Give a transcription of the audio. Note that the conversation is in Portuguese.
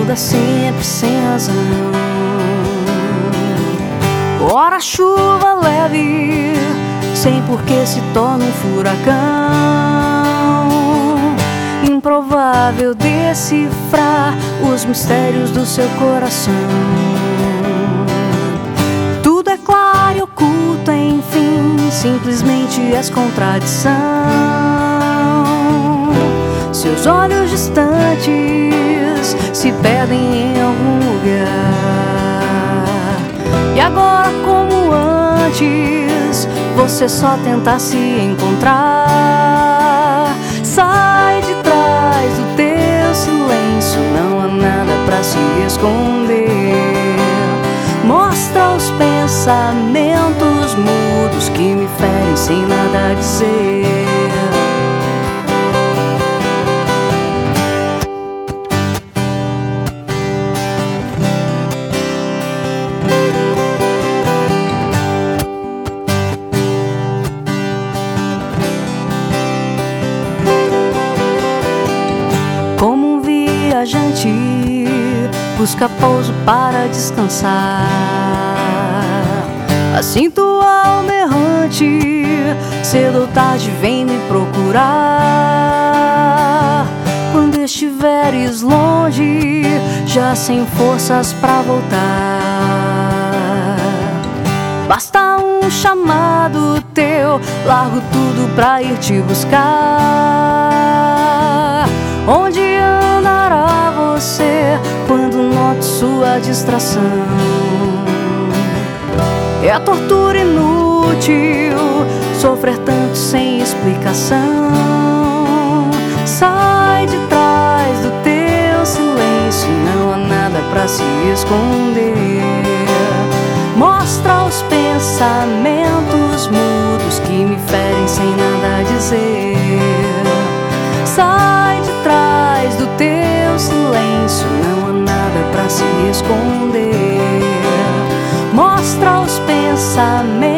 muda sempre sem razão. Ora a chuva leve, sem por que se torna um furacão. Improvável decifrar os mistérios do seu coração. Tudo é claro e oculto, enfim, simplesmente és contradição. Seus olhos distantes se perdem em algum lugar. E agora, como antes, você só tenta se encontrar. Sai de trás do teu silêncio, não há nada pra se esconder. Mostra os pensamentos mudos que me ferem sem nada dizer. Como um viajante busca pouso para descansar, assim tua alma errante cedo ou tarde vem me procurar. Quando estiveres longe, já sem forças pra voltar, basta um chamado teu, largo tudo pra ir te buscar. Onde andará você quando note sua distração? É tortura inútil sofrer tanto sem explicação. Sai de trás do teu silêncio, não há nada pra se esconder. Mostra os pensamentos mudos que me ferem sem nada dizer. Sai de trás do teu silêncio, não há nada pra se esconder. Mostra os pensamentos